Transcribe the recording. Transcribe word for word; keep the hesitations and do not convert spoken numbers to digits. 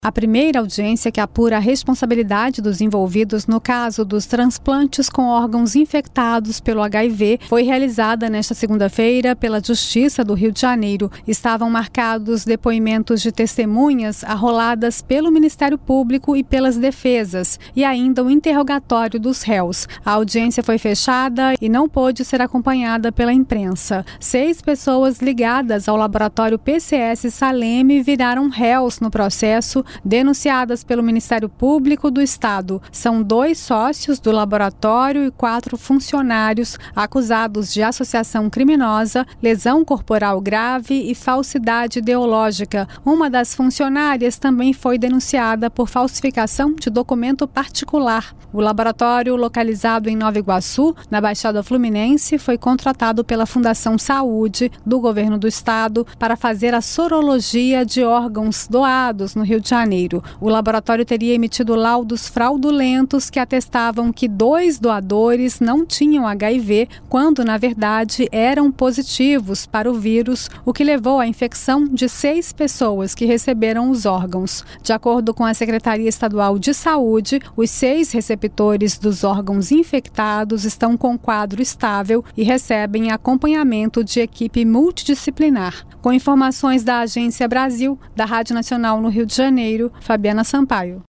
A primeira audiência que apura a responsabilidade dos envolvidos no caso dos transplantes com órgãos infectados pelo H I V foi realizada nesta segunda-feira pela Justiça do Rio de Janeiro. Estavam marcados depoimentos de testemunhas arroladas pelo Ministério Público e pelas defesas e ainda o interrogatório dos réus. A audiência foi fechada e não pôde ser acompanhada pela imprensa. Seis pessoas ligadas ao laboratório P C S Saleme viraram réus no processo, denunciadas pelo Ministério Público do Estado. São dois sócios do laboratório e quatro funcionários acusados de associação criminosa, lesão corporal grave e falsidade ideológica. Uma das funcionárias também foi denunciada por falsificação de documento particular. O laboratório, localizado em Nova Iguaçu, na Baixada Fluminense, foi contratado pela Fundação Saúde do Governo do Estado para fazer a sorologia de órgãos doados no Rio de Janeiro. O laboratório teria emitido laudos fraudulentos que atestavam que dois doadores não tinham H I V, quando, na verdade, eram positivos para o vírus, o que levou à infecção de seis pessoas que receberam os órgãos. De acordo com a Secretaria Estadual de Saúde, os seis receptores dos órgãos infectados estão com quadro estável e recebem acompanhamento de equipe multidisciplinar. Com informações da Agência Brasil, da Rádio Nacional no Rio de Janeiro, Fabiana Sampaio.